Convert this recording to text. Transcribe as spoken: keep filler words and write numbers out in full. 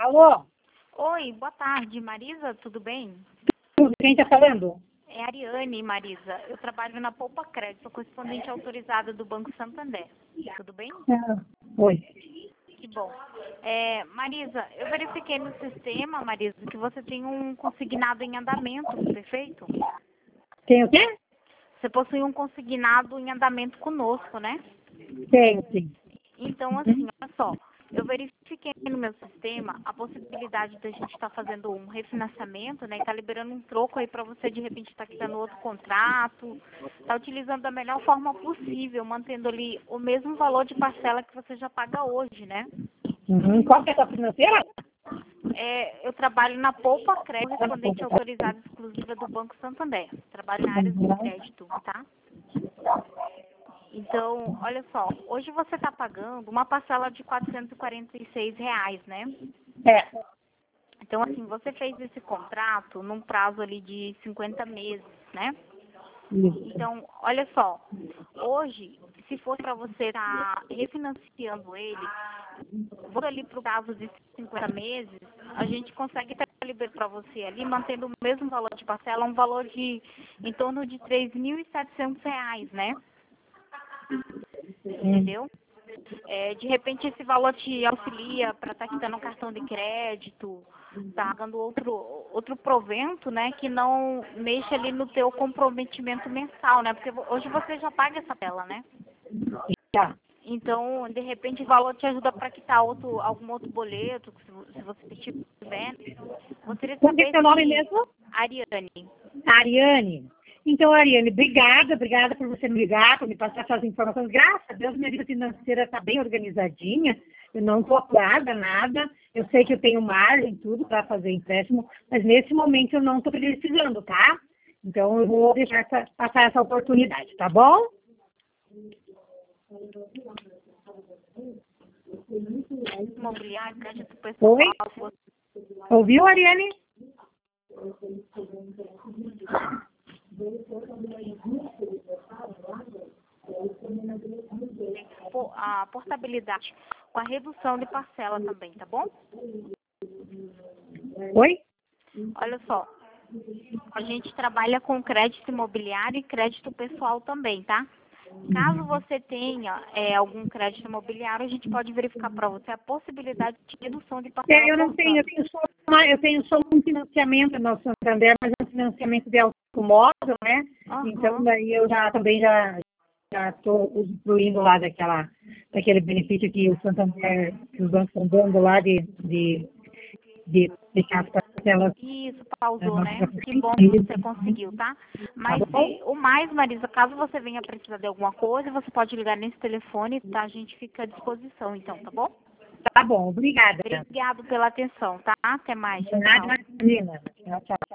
Alô? Oi, boa tarde, Marisa, tudo bem? Tudo, quem está falando? É a Ariane, Marisa. Eu trabalho na Poupa Crédito, sou correspondente autorizada do Banco Santander. Tudo bem? Ah, oi. Que bom. É, Marisa, eu verifiquei no sistema, Marisa, que você tem um consignado em andamento, perfeito? Tem o quê? Você possui um consignado em andamento conosco, né? Tenho, sim. Então, assim, olha só, eu verifiquei no meu sistema a possibilidade da gente estar fazendo um refinanciamento, né? E tá liberando um troco aí para você, de repente, estar quitando outro contrato, tá utilizando da melhor forma possível, mantendo ali o mesmo valor de parcela que você já paga hoje, né? Uhum. Qual que é a sua financeira? É, eu trabalho na Poupa Crédito, correspondente autorizada exclusiva do Banco Santander. Trabalho na área de crédito, tá? Então, olha só, hoje você está pagando uma parcela de quatrocentos e quarenta e seis reais, né? É. Então, assim, você fez esse contrato num prazo ali de cinquenta meses, né? Isso. Então, olha só, hoje, se for para você estar refinanciando ele, vou ali para o prazo de cinquenta meses, a gente consegue estar liberando para você ali, mantendo o mesmo valor de parcela, um valor de em torno de três mil e setecentos reais, né? Entendeu? É, de repente esse valor te auxilia para estar quitando um cartão de crédito, tá pagando outro, outro provento, né, que não mexa ali no teu comprometimento mensal, né? Porque vo- hoje você já paga essa tela, né? Tá. Então, de repente, o valor te ajuda para quitar outro, algum outro boleto, se, vo- se você tiver. Gostaria de Como que é saber seu nome se... mesmo? Ariane. Ariane. Então, Ariane, obrigada, obrigada por você me ligar, por me passar essas informações. Graças a Deus, minha vida financeira está bem organizadinha. Eu não estou apoiada nada. Eu sei que eu tenho margem tudo para fazer empréstimo, mas nesse momento eu não estou precisando, tá? Então, eu vou deixar essa, passar essa oportunidade, tá bom? Imobiliário, crédito pessoal. Oi? Ouviu, Ariane? po- a portabilidade com a redução de parcela também, tá bom? Oi? Olha só, a gente trabalha com crédito imobiliário e crédito pessoal também, tá? Caso você tenha é, algum crédito imobiliário, a gente pode verificar para você a possibilidade de redução de parcela É, eu não tenho, eu portando. tenho só, uma- eu tenho só um financiamento no Santander, mas é um financiamento de automóvel, né? Então Aham. daí eu já também já já estou usufruindo lá daquela, daquele benefício que o Santander, que os bancos estão dando lá de, de, de deixar as parcelas Isso, eh, pausou, mais né? pra Que frente. bom que você conseguiu, tá? Tá Mas bom? se, o mais, Marisa, caso você venha precisar de alguma coisa, você pode ligar nesse telefone, tá? A gente fica à disposição, então, tá bom? Tá bom, obrigada. Obrigado pela atenção, tá? Até mais. De Tchau, nada, tchau. menina. Tchau, tchau.